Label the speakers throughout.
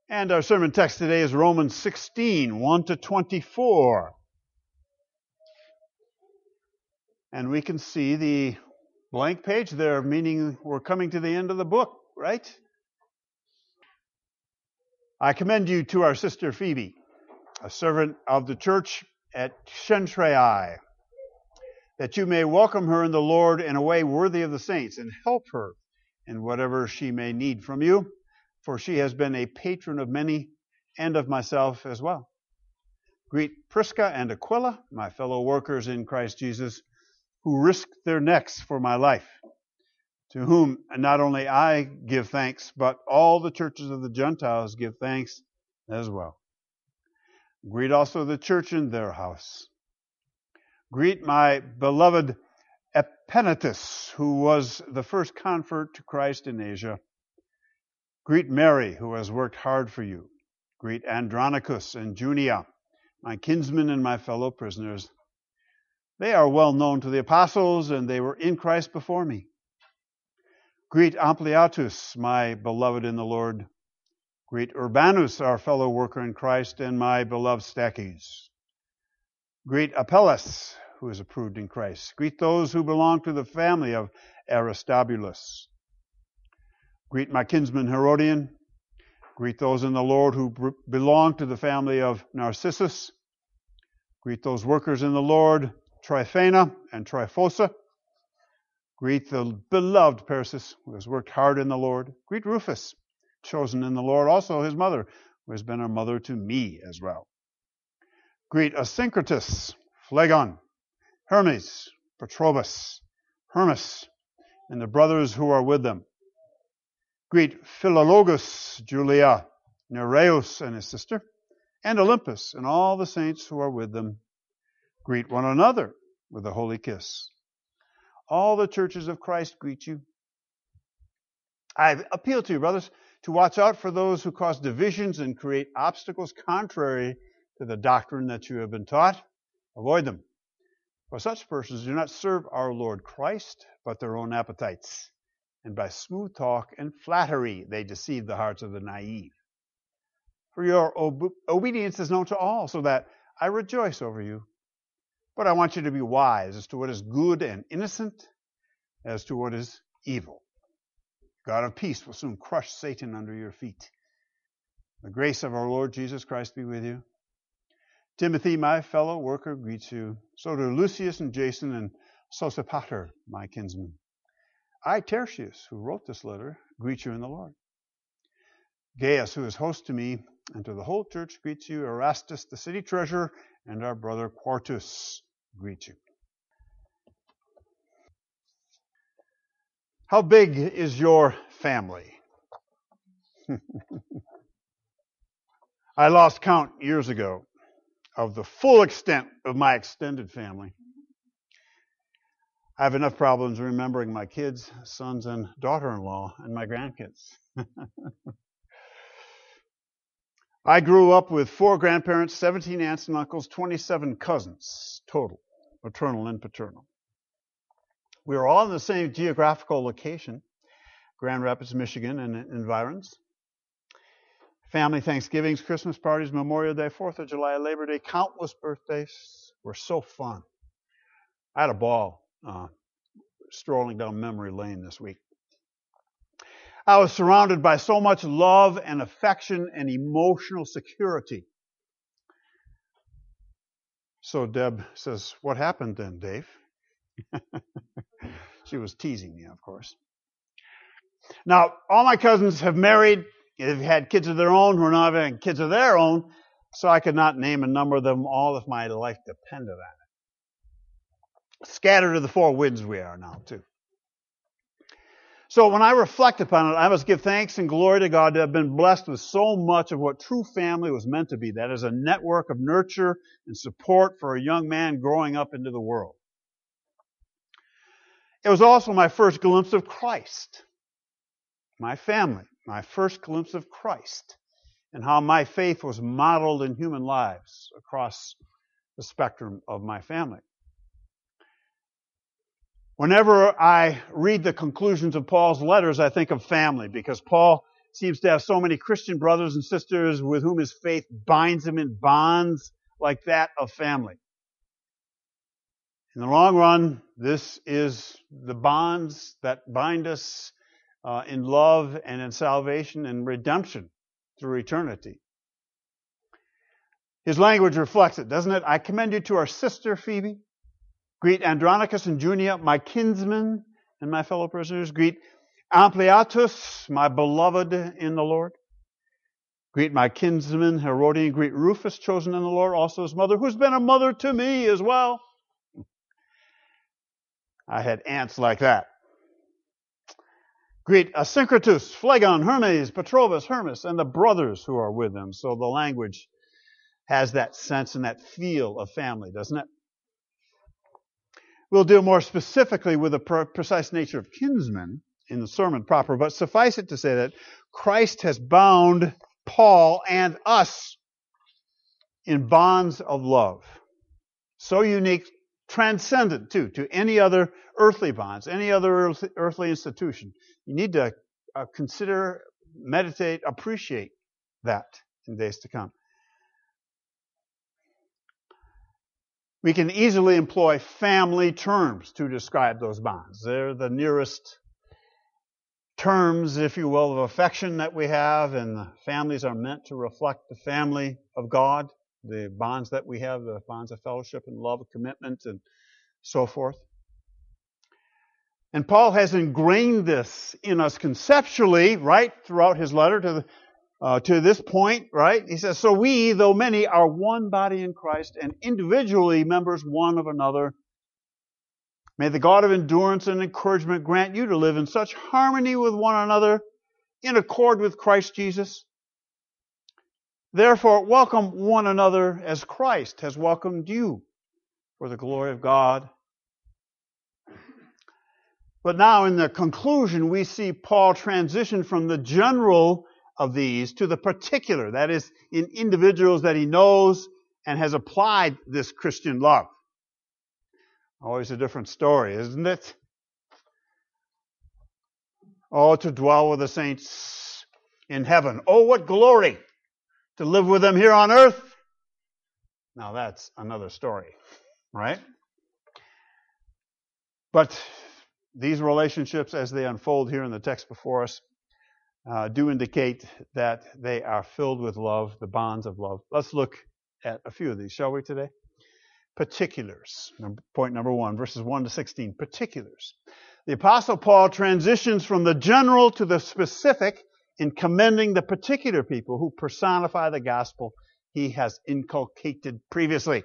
Speaker 1: And our sermon text today is Romans 16, 1 to 24. And we can see the blank page there, meaning we're coming to the end of the book, right? I commend you to our sister Phoebe, a servant of the church at Cenchreae, that you may welcome her in the Lord in a way worthy of the saints, and help her in whatever she may need from you, for she has been a patron of many and of myself as well. Greet Prisca and Aquila, my fellow workers in Christ Jesus, who risked their necks for my life, to whom not only I give thanks, but all the churches of the Gentiles give thanks as well. Greet also the church in their house. Greet my beloved Epaenetus, who was the first convert to Christ in Asia. Greet Mary, who has worked hard for you. Greet Andronicus and Junia, my kinsmen and my fellow prisoners. They are well known to the apostles, and they were in Christ before me. Greet Ampliatus, my beloved in the Lord. Greet Urbanus, our fellow worker in Christ, and my beloved Stachys. Greet Apelles, who is approved in Christ. Greet those who belong to the family of Aristobulus. Greet my kinsman Herodian. Greet those in the Lord who belong to the family of Narcissus. Greet those workers in the Lord, Tryphena and Tryphosa. Greet the beloved Persis, who has worked hard in the Lord. Greet Rufus, chosen in the Lord, also his mother, who has been a mother to me as well. Greet Asyncritus, Phlegon, Hermes, Patrobas, Hermas, and the brothers who are with them. Greet Philologus, Julia, Nereus and his sister, and Olympus, and all the saints who are with them. Greet one another with a holy kiss. All the churches of Christ greet you. I appeal to you, brothers, to watch out for those who cause divisions and create obstacles contrary to the doctrine that you have been taught. Avoid them. For such persons do not serve our Lord Christ, but their own appetites. And by smooth talk and flattery, they deceive the hearts of the naive. For your obedience is known to all, so that I rejoice over you. But I want you to be wise as to what is good and innocent, as to what is evil. God of peace will soon crush Satan under your feet. The grace of our Lord Jesus Christ be with you. Timothy, my fellow worker, greets you. So do Lucius and Jason and Sosipater, my kinsman. I, Tertius, who wrote this letter, greet you in the Lord. Gaius, who is host to me and to the whole church, greets you. Erastus, the city treasurer, and our brother Quartus greet you. How big is your family? I lost count years ago of the full extent of my extended family. I have enough problems remembering my kids, sons, and daughter-in-law, and my grandkids. I grew up with 4 grandparents, 17 aunts and uncles, 27 cousins total, maternal and paternal. We were all in the same geographical location, Grand Rapids, Michigan, and environs. Family Thanksgivings, Christmas parties, Memorial Day, 4th of July, Labor Day, countless birthdays were so fun. I had a ball strolling down memory lane this week. I was surrounded by so much love and affection and emotional security. So Deb says, "What happened then, Dave?" She was teasing me, of course. Now, all my cousins have married, they've had kids of their own, who are now having kids of their own, so I could not name and number them all if my life depended on it. Scattered to the 4 winds we are now, too. So when I reflect upon it, I must give thanks and glory to God to have been blessed with so much of what true family was meant to be. That is a network of nurture and support for a young man growing up into the world. It was also my first glimpse of Christ. My family, my first glimpse of Christ, and how my faith was modeled in human lives across the spectrum of my family. Whenever I read the conclusions of Paul's letters, I think of family, because Paul seems to have so many Christian brothers and sisters with whom his faith binds him in bonds like that of family. In the long run, this is the bonds that bind us in love and in salvation and redemption through eternity. His language reflects it, doesn't it? I commend you to our sister Phoebe. Greet Andronicus and Junia, my kinsmen and my fellow prisoners. Greet Ampliatus, my beloved in the Lord. Greet my kinsman Herodian. Greet Rufus, chosen in the Lord, also his mother, who's been a mother to me as well. I had aunts like that. Greet Asyncritus, Phlegon, Hermes, Petrobus, Hermas, and the brothers who are with them. So the language has that sense and that feel of family, doesn't it? We'll deal more specifically with the precise nature of kinsmen in the sermon proper, but suffice it to say that Christ has bound Paul and us in bonds of love. So unique, transcendent too, to any other earthly bonds, any other earthly institution. You need to consider, meditate, appreciate that in days to come. We can easily employ family terms to describe those bonds. They're the nearest terms, if you will, of affection that we have, and the families are meant to reflect the family of God, the bonds that we have, the bonds of fellowship and love, commitment, and so forth. And Paul has ingrained this in us conceptually, right, throughout his letter to this point, right? He says, so we, though many, are one body in Christ and individually members one of another. May the God of endurance and encouragement grant you to live in such harmony with one another in accord with Christ Jesus. Therefore, welcome one another as Christ has welcomed you for the glory of God. But now in the conclusion, we see Paul transition from the general of these to the particular, that is, in individuals that he knows and has applied this Christian love. Always a different story, isn't it? Oh, to dwell with the saints in heaven. Oh, what glory to live with them here on earth. Now that's another story, right? But these relationships, as they unfold here in the text before us, do indicate that they are filled with love, the bonds of love. Let's look at a few of these, shall we, today? Particulars. Point number 1, verses 1 to 16. Particulars. The Apostle Paul transitions from the general to the specific in commending the particular people who personify the gospel he has inculcated previously.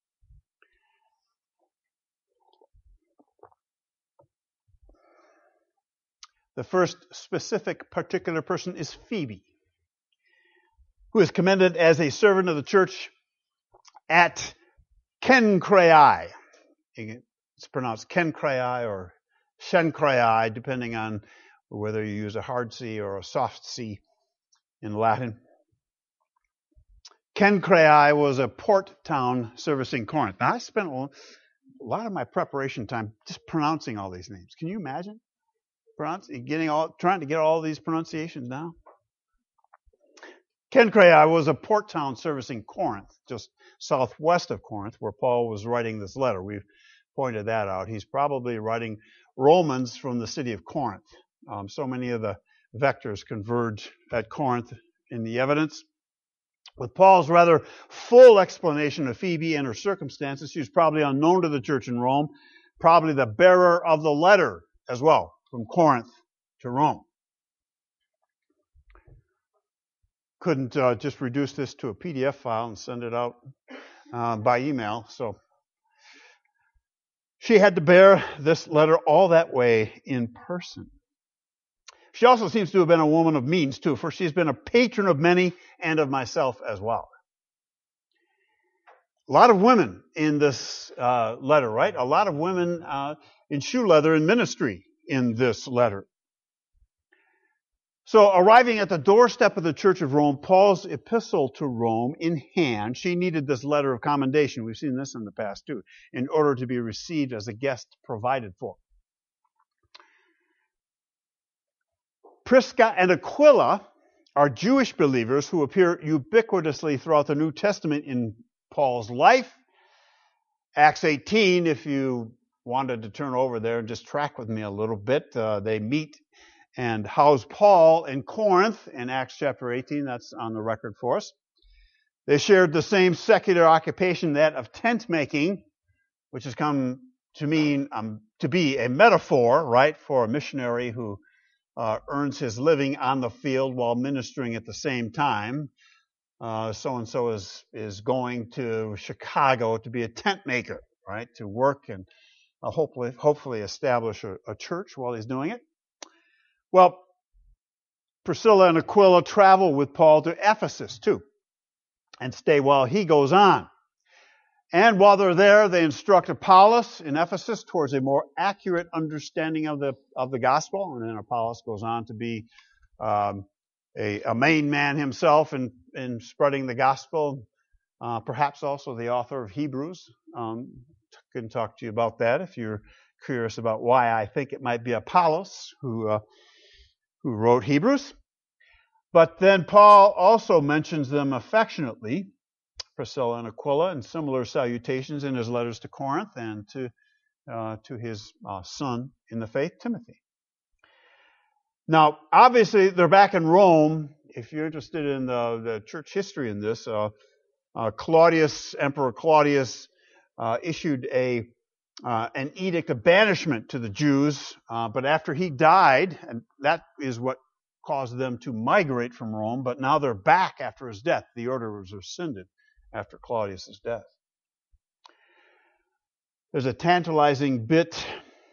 Speaker 1: The first specific particular person is Phoebe, who is commended as a servant of the church at Cenchreae. It's pronounced Cenchreae or Cenchreae, depending on whether you use a hard C or a soft C in Latin. Cenchreae was a port town servicing Corinth. Now, I spent a lot of my preparation time just pronouncing all these names. Can you imagine? Trying to get all these pronunciations down. Cenchreae was a port town servicing Corinth, just southwest of Corinth, where Paul was writing this letter. We've pointed that out. He's probably writing Romans from the city of Corinth. So many of the vectors converge at Corinth in the evidence. With Paul's rather full explanation of Phoebe and her circumstances, she was probably unknown to the church in Rome, probably the bearer of the letter as well, from Corinth to Rome. Couldn't just reduce this to a PDF file and send it out by email. So she had to bear this letter all that way in person. She also seems to have been a woman of means too, for she's been a patron of many and of myself as well. A lot of women in this letter, right? A lot of women in shoe leather and ministry in this letter. So arriving at the doorstep of the Church of Rome, Paul's epistle to Rome in hand, she needed this letter of commendation. We've seen this in the past too, in order to be received as a guest provided for. Prisca and Aquila are Jewish believers who appear ubiquitously throughout the New Testament in Paul's life. Acts 18, if you wanted to turn over there and just track with me a little bit, they meet and house Paul in Corinth in Acts chapter 18. That's on the record for us. They shared the same secular occupation, that of tent making, which has come to mean to be a metaphor, right, for a missionary who earns his living on the field while ministering at the same time. So-and-so is going to Chicago to be a tent maker, right, to work and hopefully establish a church while he's doing it. Well, Priscilla and Aquila travel with Paul to Ephesus, too, and stay while he goes on. And while they're there, they instruct Apollos in Ephesus towards a more accurate understanding of the gospel. And then Apollos goes on to be a main man himself in spreading the gospel, perhaps also the author of Hebrews. Can talk to you about that if you're curious about why I think it might be Apollos who wrote Hebrews. But then Paul also mentions them affectionately, Priscilla and Aquila, and similar salutations in his letters to Corinth and to his son in the faith, Timothy. Now, obviously, they're back in Rome. If you're interested in the church history in this, Emperor Claudius issued an edict of banishment to the Jews, but after he died, and that is what caused them to migrate from Rome, but now they're back after his death. The order was rescinded after Claudius's death. There's a tantalizing bit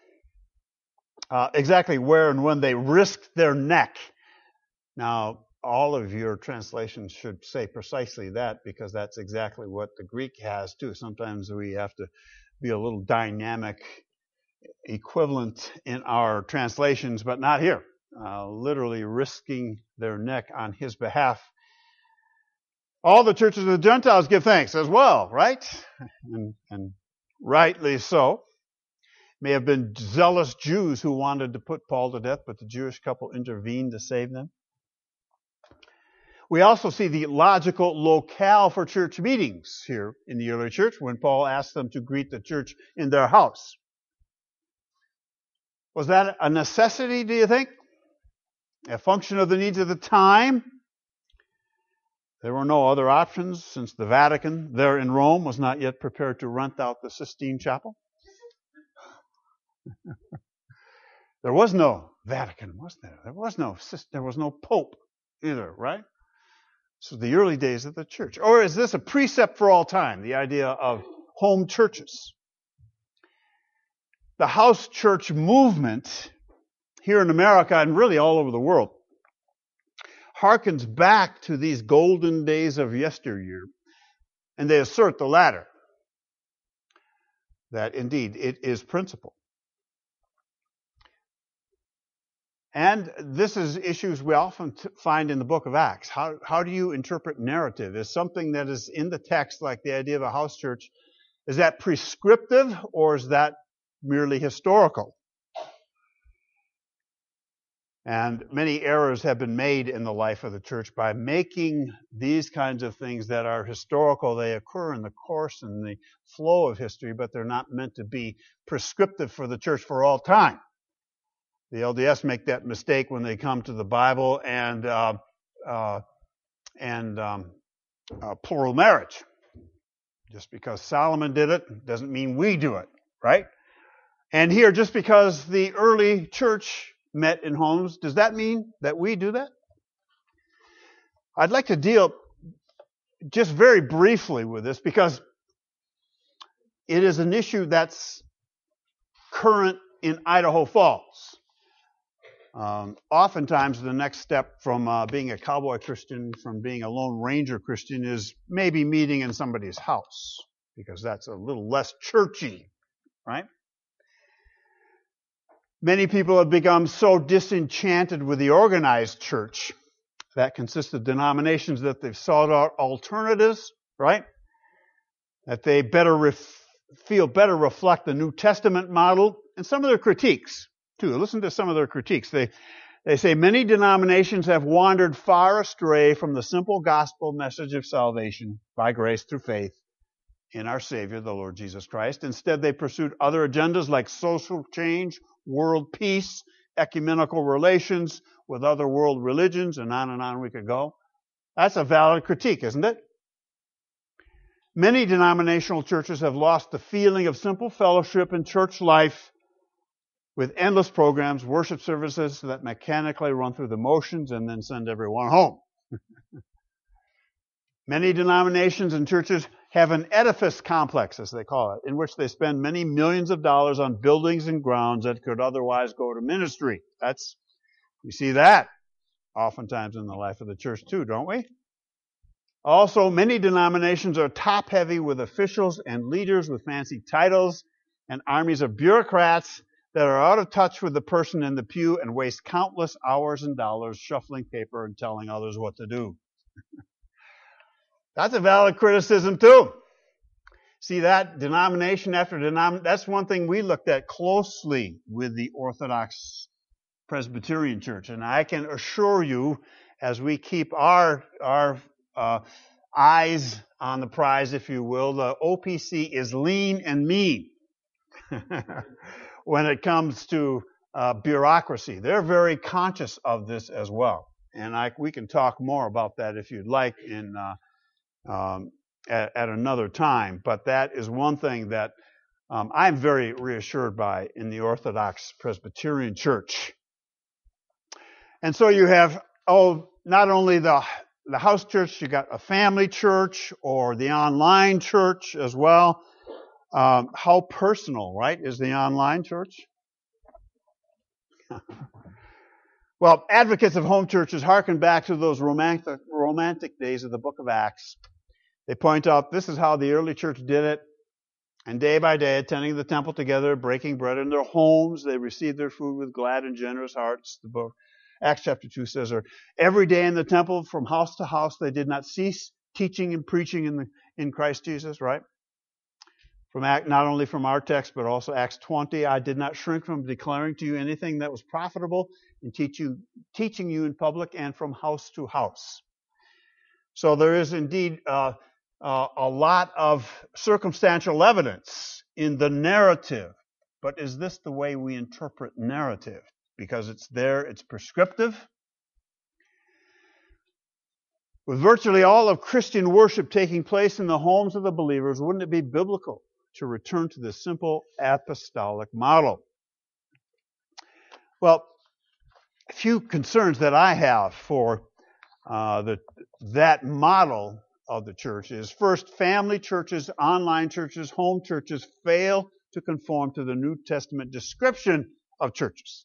Speaker 1: exactly where and when they risked their neck. Now, all of your translations should say precisely that, because that's exactly what the Greek has too. Sometimes we have to be a little dynamic equivalent in our translations, but not here. Literally risking their neck on his behalf. All the churches of the Gentiles give thanks as well, right? And rightly so. May have been zealous Jews who wanted to put Paul to death, but the Jewish couple intervened to save them. We also see the logical locale for church meetings here in the early church when Paul asked them to greet the church in their house. Was that a necessity, do you think? A function of the needs of the time? There were no other options since the Vatican there in Rome was not yet prepared to rent out the Sistine Chapel. There was no Vatican, was there? There was no Pope either, right? So the early days of the church. Or is this a precept for all time, the idea of home churches? The house church movement here in America and really all over the world harkens back to these golden days of yesteryear, and they assert the latter, that indeed it is principle. And this is issues we often find in the book of Acts. How do you interpret narrative? Is something that is in the text, like the idea of a house church, is that prescriptive or is that merely historical? And many errors have been made in the life of the church by making these kinds of things that are historical. They occur in the course and the flow of history, but they're not meant to be prescriptive for the church for all time. The LDS make that mistake when they come to the Bible and plural marriage. Just because Solomon did it doesn't mean we do it, right? And here, just because the early church met in homes, does that mean that we do that? I'd like to deal just very briefly with this because it is an issue that's current in Idaho Falls. Oftentimes the next step from being a cowboy Christian, from being a Lone Ranger Christian, is maybe meeting in somebody's house, because that's a little less churchy, right? Many people have become so disenchanted with the organized church that consists of denominations that they've sought out alternatives, right? That they feel better reflect the New Testament model, and some of their critiques too. Listen to some of their critiques. They say many denominations have wandered far astray from the simple gospel message of salvation by grace through faith in our Savior, the Lord Jesus Christ. Instead, they pursued other agendas like social change, world peace, ecumenical relations with other world religions, and on we could go. That's a valid critique, isn't it? Many denominational churches have lost the feeling of simple fellowship in church life with endless programs, worship services that mechanically run through the motions and then send everyone home. Many denominations and churches have an edifice complex, as they call it, in which they spend many millions of dollars on buildings and grounds that could otherwise go to ministry. We see that oftentimes in the life of the church too, don't we? Also, many denominations are top-heavy with officials and leaders with fancy titles and armies of bureaucrats that are out of touch with the person in the pew and waste countless hours and dollars shuffling paper and telling others what to do. That's a valid criticism too. See that denomination after denomination, that's one thing we looked at closely with the Orthodox Presbyterian Church. And I can assure you, as we keep our eyes on the prize, if you will, the OPC is lean and mean when it comes to bureaucracy. They're very conscious of this as well. And we can talk more about that if you'd like at another time. But that is one thing that I'm very reassured by in the Orthodox Presbyterian Church. And so you have, not only the house church, you got a family church or the online church as well. How personal, right, is the online church? Well, advocates of home churches hearken back to those romantic days of the book of Acts. They point out this is how the early church did it. And day by day, attending the temple together, breaking bread in their homes, they received their food with glad and generous hearts. The book Acts chapter 2 says, every day in the temple, from house to house, they did not cease teaching and preaching in Christ Jesus, right? Not only from our text, but also Acts 20, I did not shrink from declaring to you anything that was profitable in teaching you in public and from house to house. So there is indeed a lot of circumstantial evidence in the narrative. But is this the way we interpret narrative? Because it's there, it's prescriptive. With virtually all of Christian worship taking place in the homes of the believers, wouldn't it be biblical to return to the simple apostolic model? Well, a few concerns that I have for that model of the church is, first, family churches, online churches, home churches fail to conform to the New Testament description of churches.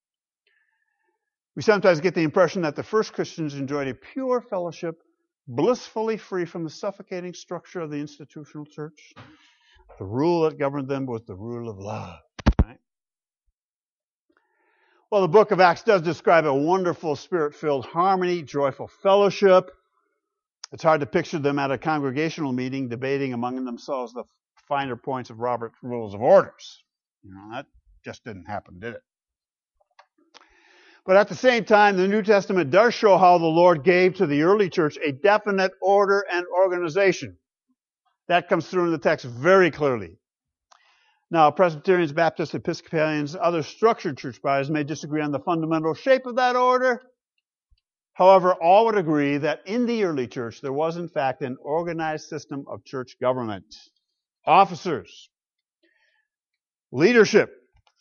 Speaker 1: We sometimes get the impression that the first Christians enjoyed a pure fellowship, blissfully free from the suffocating structure of the institutional church. The rule that governed them was the rule of love. Right? Well, the book of Acts does describe a wonderful spirit-filled harmony, joyful fellowship. It's hard to picture them at a congregational meeting debating among themselves the finer points of Robert's Rules of Orders. That just didn't happen, did it? But at the same time, the New Testament does show how the Lord gave to the early church a definite order and organization. That comes through in the text very clearly. Now, Presbyterians, Baptists, Episcopalians, other structured church bodies may disagree on the fundamental shape of that order. However, all would agree that in the early church, there was in fact an organized system of church government. Officers, leadership.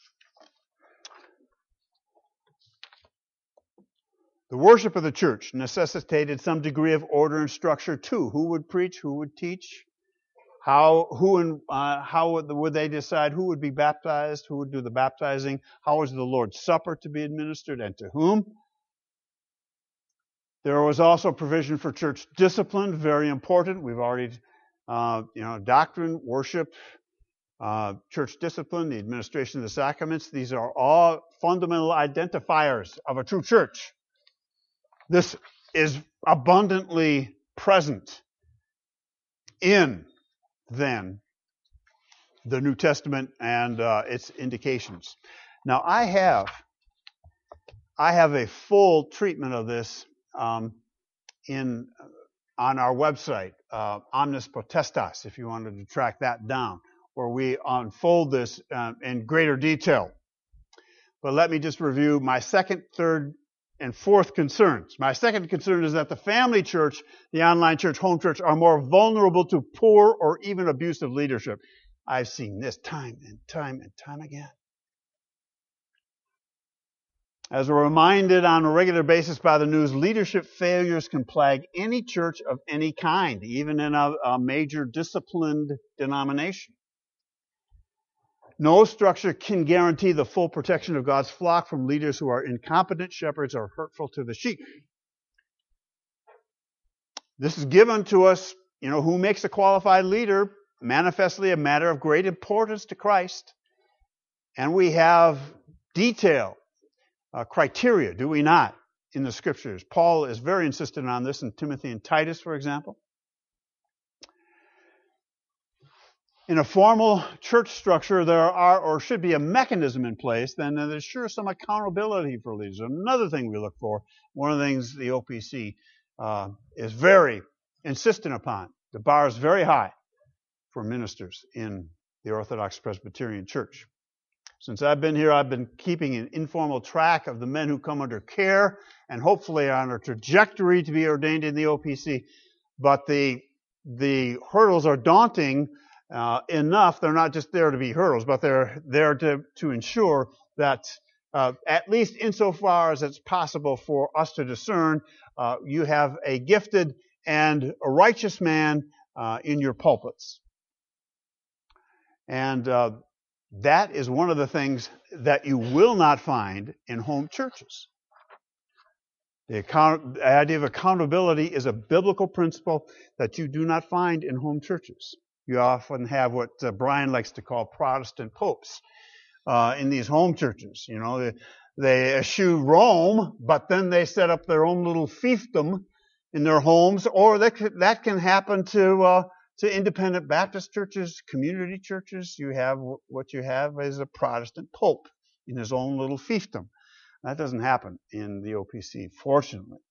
Speaker 1: The worship of the church necessitated some degree of order and structure too. Who would preach? Who would teach? How would they decide who would be baptized? Who would do the baptizing? How was the Lord's Supper to be administered and to whom? There was also provision for church discipline, very important. We've already, doctrine, worship, church discipline, the administration of the sacraments. These are all fundamental identifiers of a true church. This is abundantly present in, then, the New Testament and its indications. Now, I I have a full treatment of this on our website, Omnis Potestas, if you wanted to track that down, where we unfold this in greater detail. But let me just review my second, third, and fourth concerns. My second concern is that the family church, the online church, home church, are more vulnerable to poor or even abusive leadership. I've seen this time and time and time again. As we're reminded on a regular basis by the news, leadership failures can plague any church of any kind, even in a major disciplined denomination. No structure can guarantee the full protection of God's flock from leaders who are incompetent shepherds or hurtful to the sheep. This is given to us, who makes a qualified leader, manifestly a matter of great importance to Christ. And we have detailed criteria, do we not, in the Scriptures? Paul is very insistent on this in Timothy and Titus, for example. In a formal church structure, there are or should be a mechanism in place, then there's sure some accountability for leaders. Another thing we look for, one of the things the OPC is very insistent upon. The bar is very high for ministers in the Orthodox Presbyterian Church. Since I've been here, I've been keeping an informal track of the men who come under care and hopefully are on a trajectory to be ordained in the OPC. But the hurdles are daunting enough. They're not just there to be hurdles, but they're there to ensure that at least insofar as it's possible for us to discern, you have a gifted and a righteous man in your pulpits. And that is one of the things that you will not find in home churches. The idea of accountability is a biblical principle that you do not find in home churches. You often have what Brian likes to call Protestant popes in these home churches. They eschew Rome, but then they set up their own little fiefdom in their homes, or that can happen to independent Baptist churches, community churches. What you have is a Protestant pope in his own little fiefdom. That doesn't happen in the OPC, fortunately.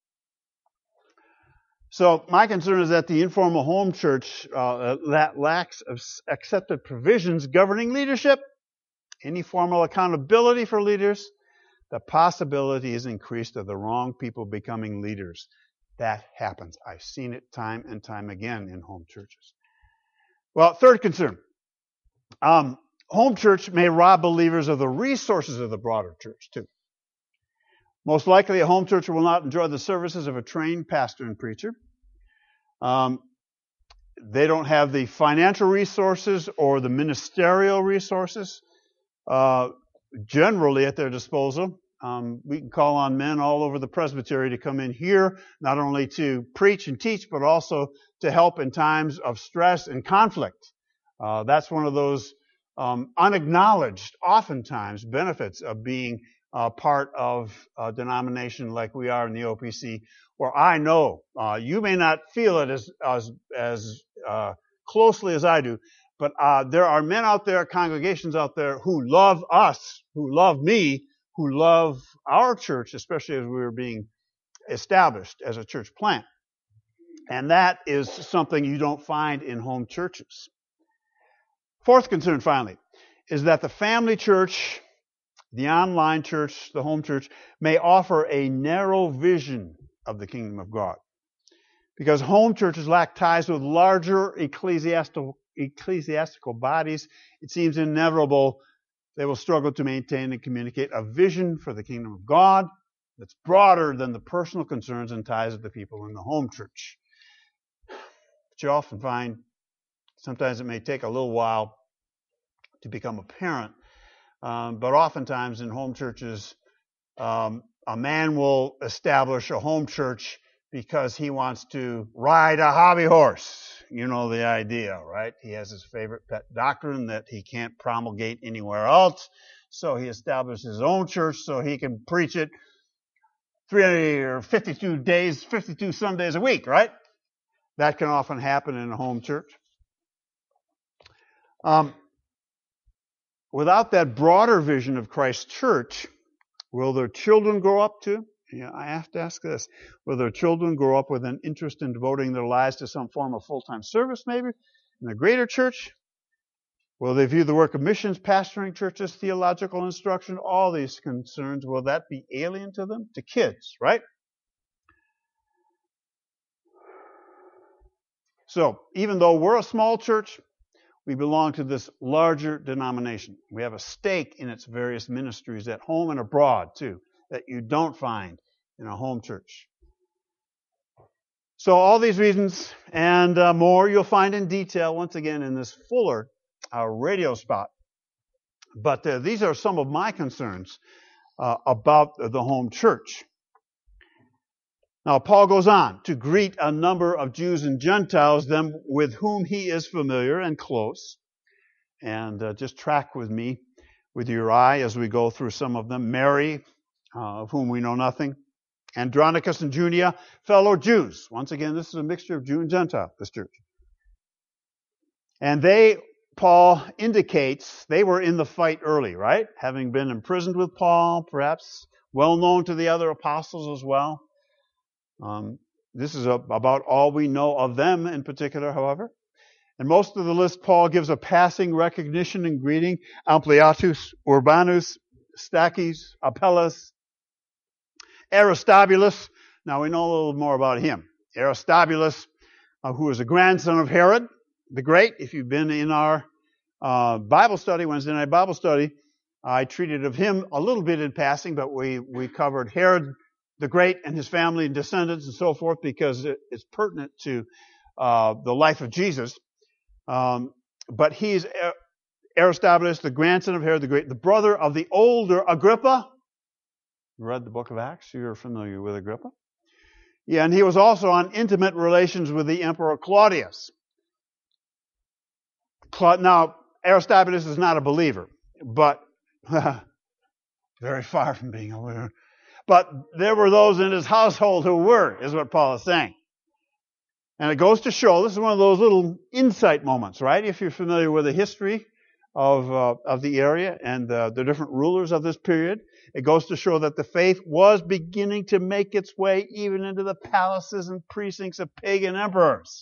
Speaker 1: So my concern is that the informal home church that lacks accepted provisions governing leadership, any formal accountability for leaders, the possibility is increased of the wrong people becoming leaders. That happens. I've seen it time and time again in home churches. Well, third concern. Home church may rob believers of the resources of the broader church, too. Most likely, a home church will not enjoy the services of a trained pastor and preacher. They don't have the financial resources or the ministerial resources generally at their disposal. We can call on men all over the presbytery to come in here, not only to preach and teach, but also to help in times of stress and conflict. That's one of those unacknowledged, oftentimes, benefits of being part of a denomination like we are in the OPC, where I know you may not feel it as closely as I do, but there are men out there, congregations out there who love us, who love me, who love our church, especially as we were being established as a church plant. And that is something you don't find in home churches. Fourth concern, finally, is that the family church, the online church, the home church, may offer a narrow vision of the kingdom of God. Because home churches lack ties with larger ecclesiastical bodies, it seems inevitable they will struggle to maintain and communicate a vision for the kingdom of God that's broader than the personal concerns and ties of the people in the home church. But you often find sometimes it may take a little while to become apparent, but oftentimes in home churches, a man will establish a home church because he wants to ride a hobby horse. You know the idea, right? He has his favorite pet doctrine that he can't promulgate anywhere else. So he established his own church so he can preach it 52 Sundays a week, right? That can often happen in a home church. Without that broader vision of Christ's church, Will their children grow up to? I have to ask this. Will their children grow up with an interest in devoting their lives to some form of full-time service, maybe, in the greater church? Will they view the work of missions, pastoring churches, theological instruction, all these concerns, will that be alien to them? To kids, right? So, even though we're a small church, we belong to this larger denomination. We have a stake in its various ministries at home and abroad, too, that you don't find in a home church. So all these reasons and more you'll find in detail, once again, in this fuller radio spot. But these are some of my concerns about the home church. Now, Paul goes on to greet a number of Jews and Gentiles, them with whom he is familiar and close. And just track with me, with your eye, as we go through some of them. Mary, of whom we know nothing. Andronicus and Junia, fellow Jews. Once again, this is a mixture of Jew and Gentile, this church. And Paul indicates, they were in the fight early, right? Having been imprisoned with Paul, perhaps well known to the other apostles as well. This is about all we know of them in particular, however. And most of the list, Paul gives a passing recognition and greeting. Ampliatus, Urbanus, Stachys, Apelles, Aristobulus. Now we know a little more about him. Aristobulus, who was a grandson of Herod the Great. If you've been in our Bible study, Wednesday night Bible study, I treated of him a little bit in passing, but we covered Herod the Great and his family and descendants and so forth because it's pertinent to the life of Jesus. But he's Aristobulus, the grandson of Herod the Great, the brother of the older Agrippa. You read the book of Acts? You're familiar with Agrippa. Yeah, and he was also on intimate relations with the Emperor Claudius. Now, Aristobulus is not a believer, but very far from being a believer. But there were those in his household who were, is what Paul is saying. And it goes to show, this is one of those little insight moments, right? If you're familiar with the history of the area and the different rulers of this period, it goes to show that the faith was beginning to make its way even into the palaces and precincts of pagan emperors.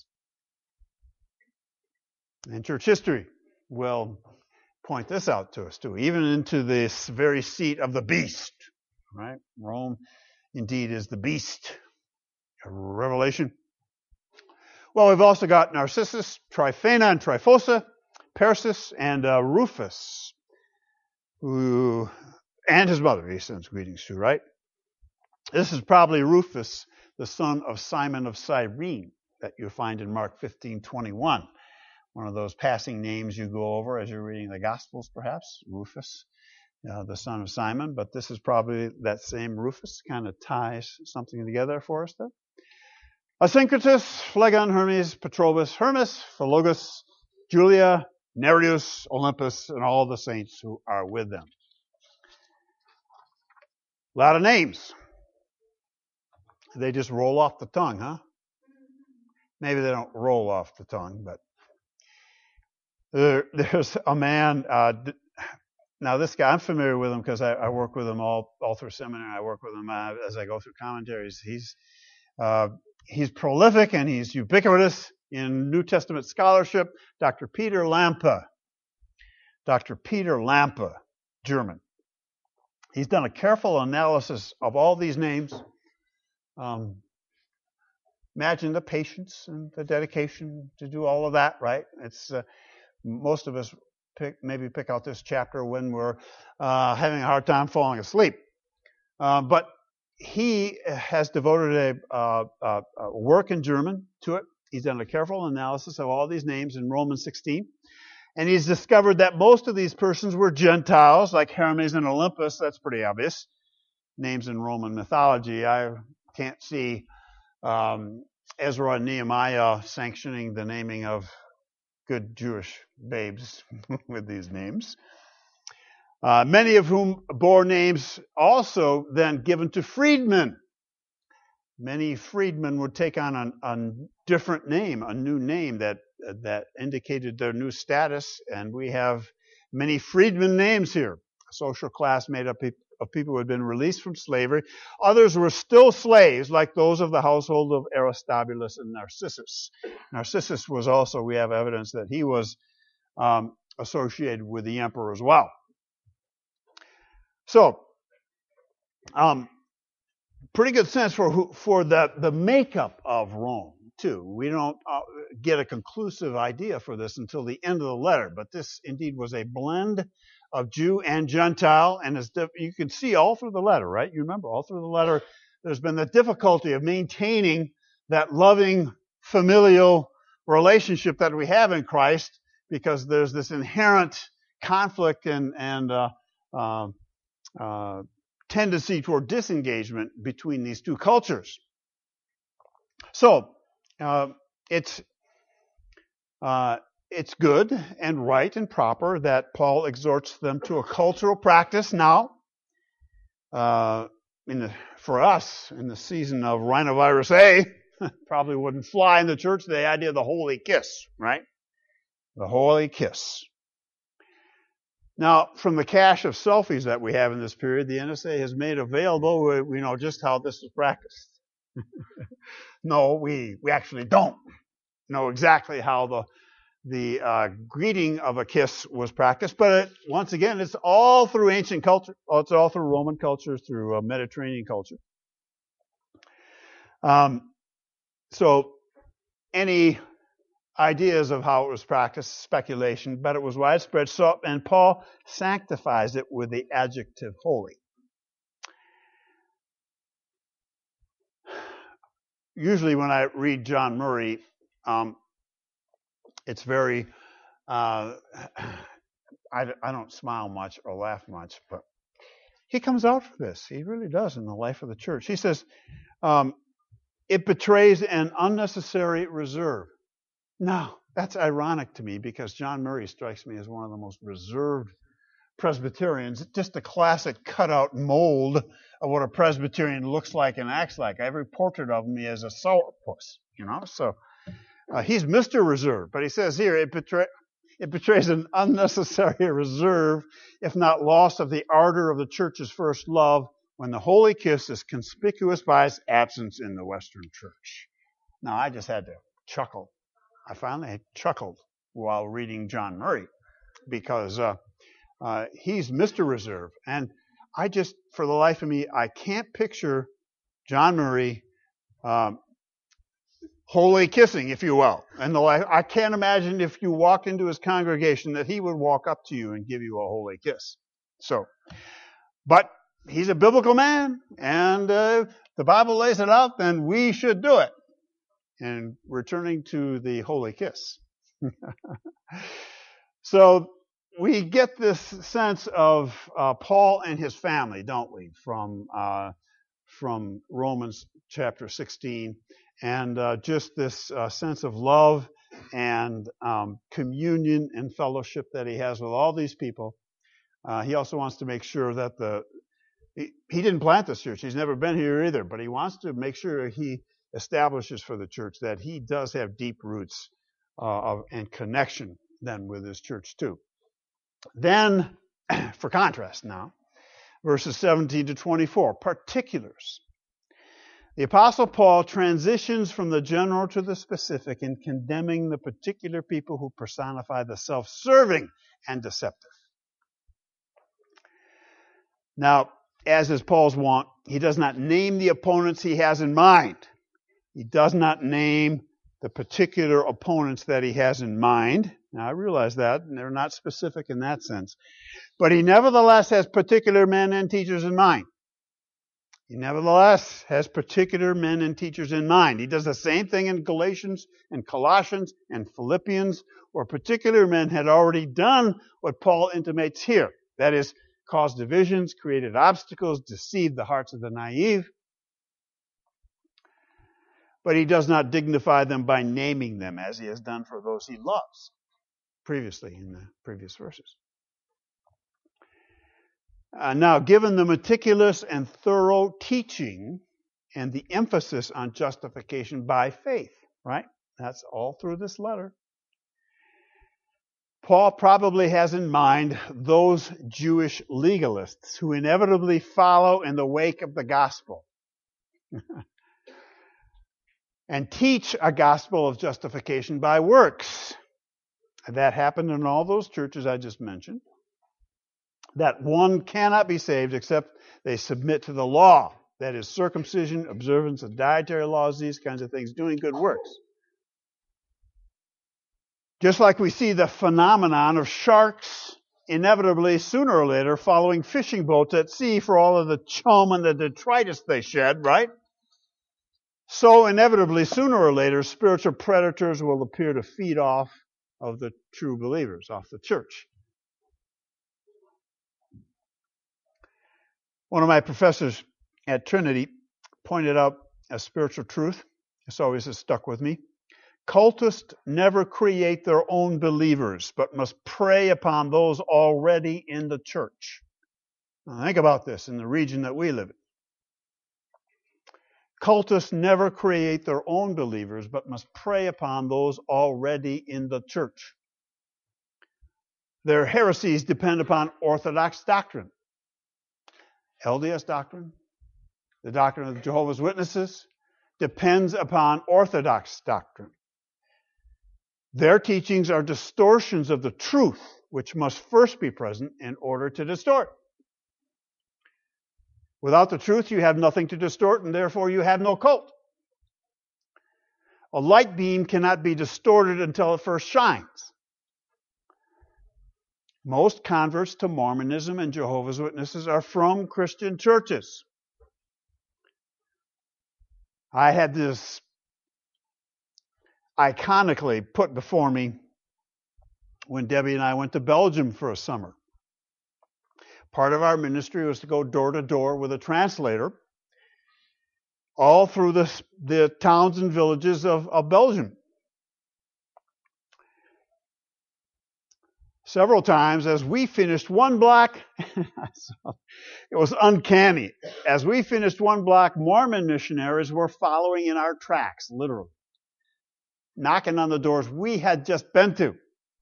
Speaker 1: And church history will point this out to us too, even into this very seat of the beast, right? Rome indeed is the beast. Revelation. Well, we've also got Narcissus, Tryphena and Tryphosa, Persis, and Rufus, and his mother he sends greetings to, right? This is probably Rufus, the son of Simon of Cyrene, that you'll find in Mark 15:21. One of those passing names you go over as you're reading the Gospels, perhaps, Rufus, the son of Simon. But this is probably that same Rufus, kind of ties something together for us there. Asyncritus, Phlegon, Hermes, Petrobus, Hermes, Philogus, Julia, Nereus, Olympus, and all the saints who are with them. A lot of names. They just roll off the tongue, huh? Maybe they don't roll off the tongue, but there's a man. Now this guy, I'm familiar with him because I work with him all through seminary. I work with him as I go through commentaries. He's prolific and he's ubiquitous in New Testament scholarship. Dr. Peter Lampe. Dr. Peter Lampe, German. He's done a careful analysis of all these names. Imagine the patience and the dedication to do all of that, right? It's most of us pick out this chapter when we're having a hard time falling asleep. But he has devoted a work in German to it. He's done a careful analysis of all these names in Romans 16. And he's discovered that most of these persons were Gentiles, like Hermes and Olympus. That's pretty obvious. Names in Roman mythology. I can't see Ezra and Nehemiah sanctioning the naming of good Jewish babes with these names. Many of whom bore names also then given to freedmen. Many freedmen would take on a different name, a new name that indicated their new status, and we have many freedmen names here. A social class made up of people who had been released from slavery. Others were still slaves, like those of the household of Aristobulus and Narcissus. Narcissus was also, we have evidence that he was associated with the emperor as well. So, pretty good sense for the makeup of Rome, too. We don't get a conclusive idea for this until the end of the letter, but this indeed was a blend of Jew and Gentile, and you can see all through the letter, right? You remember, all through the letter, there's been the difficulty of maintaining that loving, familial relationship that we have in Christ, because there's this inherent conflict and tendency toward disengagement between these two cultures. So, it's good and right and proper that Paul exhorts them to a cultural practice now. For us, in the season of rhinovirus A, probably wouldn't fly in the church, the idea of the holy kiss, right? The holy kiss. Now, from the cache of selfies that we have in this period, the NSA has made available, we know just how this is practiced. No, we actually don't know exactly how the greeting of a kiss was practiced, but once again, it's all through ancient culture. It's all through Roman culture, through Mediterranean culture. So any ideas of how it was practiced, speculation, but it was widespread. So, and Paul sanctifies it with the adjective holy. Usually when I read John Murray, it's very, I don't smile much or laugh much, but he comes out for this. He really does in the life of the church. He says, it betrays an unnecessary reserve. Now, that's ironic to me because John Murray strikes me as one of the most reserved Presbyterians, just a classic cutout mold of what a Presbyterian looks like and acts like. Every portrait of him is a sourpuss, so he's Mr. Reserve. But he says here, it betrays an unnecessary reserve, if not loss of the ardor of the church's first love, when the holy kiss is conspicuous by its absence in the Western church. Now, I just had to chuckle. I finally chuckled while reading John Murray because he's Mr. Reserve. And I just, for the life of me, I can't picture John Murray holy kissing, if you will. And I can't imagine if you walked into his congregation that he would walk up to you and give you a holy kiss. So, but he's a biblical man, and the Bible lays it out, then we should do it. And returning to the holy kiss. So we get this sense of Paul and his family, don't we, from Romans chapter 16, and just this sense of love and communion and fellowship that he has with all these people. He also wants to make sure that he didn't plant this church. He's never been here either, but he wants to make sure he establishes for the church that he does have deep roots and connection then with his church too. Then, for contrast now, verses 17 to 24, particulars. The Apostle Paul transitions from the general to the specific in condemning the particular people who personify the self-serving and deceptive. Now, as is Paul's wont, he does not name the opponents he has in mind. He does not name the particular opponents that he has in mind. Now, I realize that, and they're not specific in that sense. But he nevertheless has particular men and teachers in mind. He nevertheless has particular men and teachers in mind. He does the same thing in Galatians and Colossians and Philippians, where particular men had already done what Paul intimates here. That is, caused divisions, created obstacles, deceived the hearts of the naive. But he does not dignify them by naming them, as he has done for those he loves, previously in the previous verses. Now, given the meticulous and thorough teaching and the emphasis on justification by faith, right? That's all through this letter. Paul probably has in mind those Jewish legalists who inevitably follow in the wake of the gospel and teach a gospel of justification by works. That happened in all those churches I just mentioned. That one cannot be saved except they submit to the law. That is circumcision, observance of dietary laws, these kinds of things, doing good works. Just like we see the phenomenon of sharks inevitably, sooner or later, following fishing boats at sea for all of the chum and the detritus they shed, right? So inevitably, sooner or later, spiritual predators will appear to feed off of the true believers, off the church. One of my professors at Trinity pointed out a spiritual truth. This always has stuck with me. Cultists never create their own believers, but must prey upon those already in the church. Now think about this in the region that we live in. Cultists never create their own believers, but must prey upon those already in the church. Their heresies depend upon orthodox doctrine. LDS doctrine, the doctrine of Jehovah's Witnesses, depends upon orthodox doctrine. Their teachings are distortions of the truth, which must first be present in order to distort. Without the truth, you have nothing to distort, and therefore you have no cult. A light beam cannot be distorted until it first shines. Most converts to Mormonism and Jehovah's Witnesses are from Christian churches. I had this iconically put before me when Debbie and I went to Belgium for a summer. Part of our ministry was to go door to door with a translator all through the towns and villages of Belgium. Several times as we finished one block, it was uncanny. As we finished one block, Mormon missionaries were following in our tracks, literally, knocking on the doors we had just been to.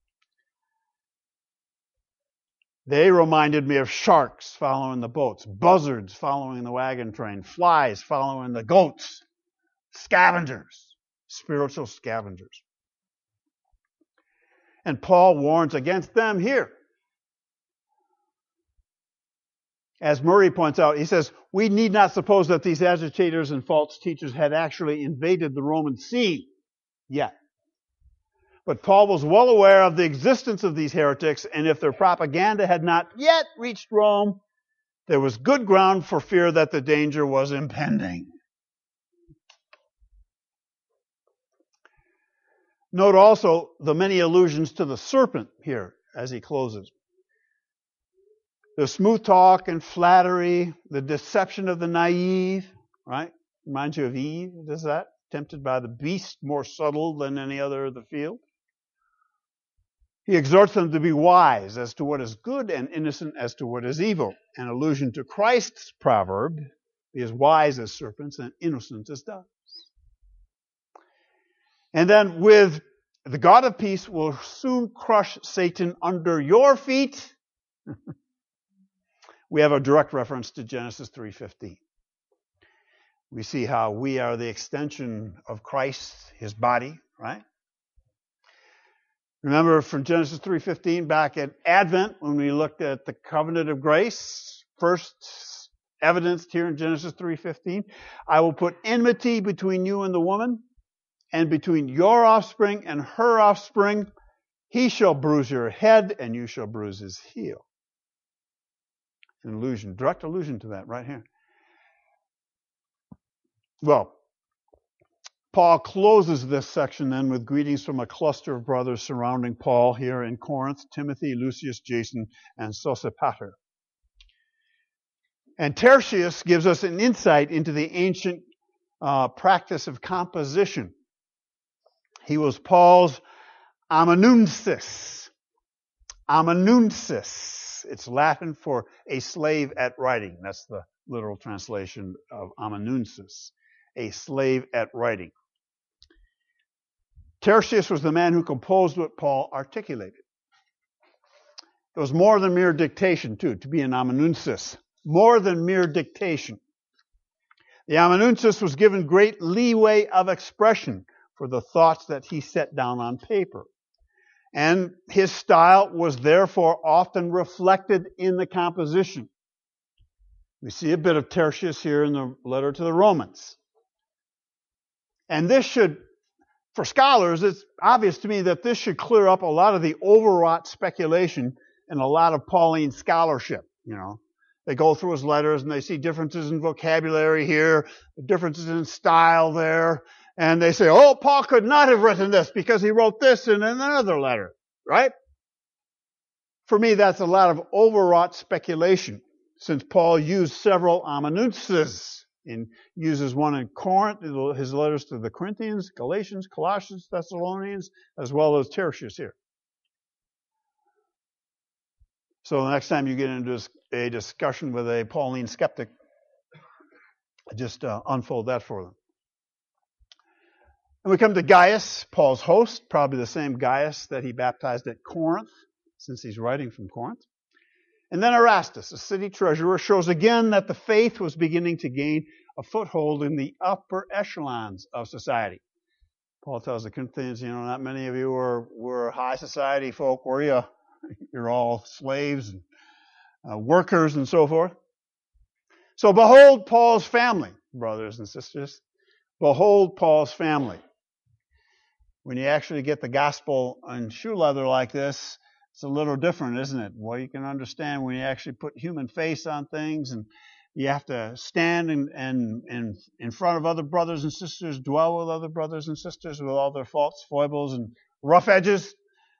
Speaker 1: They reminded me of sharks following the boats, buzzards following the wagon train, flies following the goats, scavengers, spiritual scavengers. And Paul warns against them here. As Murray points out, he says, we need not suppose that these agitators and false teachers had actually invaded the Roman scene yet. But Paul was well aware of the existence of these heretics, and if their propaganda had not yet reached Rome, there was good ground for fear that the danger was impending. Note also the many allusions to the serpent here as he closes. The smooth talk and flattery, the deception of the naive, right? Reminds you of Eve, does that? Tempted by the beast, more subtle than any other of the field. He exhorts them to be wise as to what is good and innocent as to what is evil. An allusion to Christ's proverb, be as wise as serpents and innocent as doves. And then with the God of peace will soon crush Satan under your feet. We have a direct reference to Genesis 3:15. We see how we are the extension of Christ, his body, right? Remember from Genesis 3:15 back at Advent when we looked at the covenant of grace, first evidenced here in Genesis 3:15, I will put enmity between you and the woman, and between your offspring and her offspring. He shall bruise your head, and you shall bruise his heel. An allusion, direct allusion to that right here. Well, Paul closes this section then with greetings from a cluster of brothers surrounding Paul here in Corinth: Timothy, Lucius, Jason, and Sosipater. And Tertius gives us an insight into the ancient practice of composition. He was Paul's amanuensis. Amanuensis. It's Latin for a slave at writing. That's the literal translation of amanuensis, a slave at writing. Tertius was the man who composed what Paul articulated. It was more than mere dictation, too, to be an amanuensis. More than mere dictation. The amanuensis was given great leeway of expression for the thoughts that he set down on paper. And his style was therefore often reflected in the composition. We see a bit of Tertius here in the letter to the Romans. And this should, for scholars, it's obvious to me that this should clear up a lot of the overwrought speculation and a lot of Pauline scholarship. They go through his letters and they see differences in vocabulary here, differences in style there, and they say, oh, Paul could not have written this because he wrote this in another letter, right? For me, that's a lot of overwrought speculation, since Paul used several amanuenses. And uses one in Corinth, his letters to the Corinthians, Galatians, Colossians, Thessalonians, as well as Tertius here. So the next time you get into a discussion with a Pauline skeptic, just unfold that for them. And we come to Gaius, Paul's host, probably the same Gaius that he baptized at Corinth, since he's writing from Corinth. And then Erastus, a city treasurer, shows again that the faith was beginning to gain a foothold in the upper echelons of society. Paul tells the Corinthians, not many of you were high society folk, were you? You're all slaves and workers and so forth. So behold Paul's family, brothers and sisters. Behold Paul's family. When you actually get the gospel in shoe leather like this, it's a little different, isn't it? Well, you can understand when you actually put human face on things and you have to stand and in front of other brothers and sisters, dwell with other brothers and sisters with all their faults, foibles, and rough edges.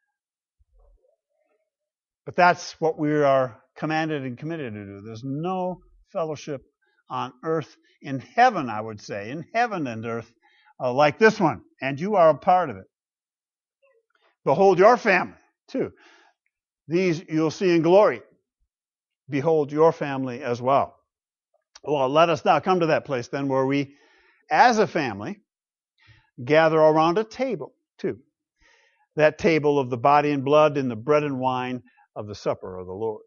Speaker 1: But that's what we are commanded and committed to do. There's no fellowship on earth, in heaven, I would say, in heaven and earth, like this one. And you are a part of it. Behold your family, too. These you'll see in glory. Behold your family as well. Well, let us now come to that place then where we, as a family, gather around a table, too. That table of the body and blood and the bread and wine of the supper of the Lord.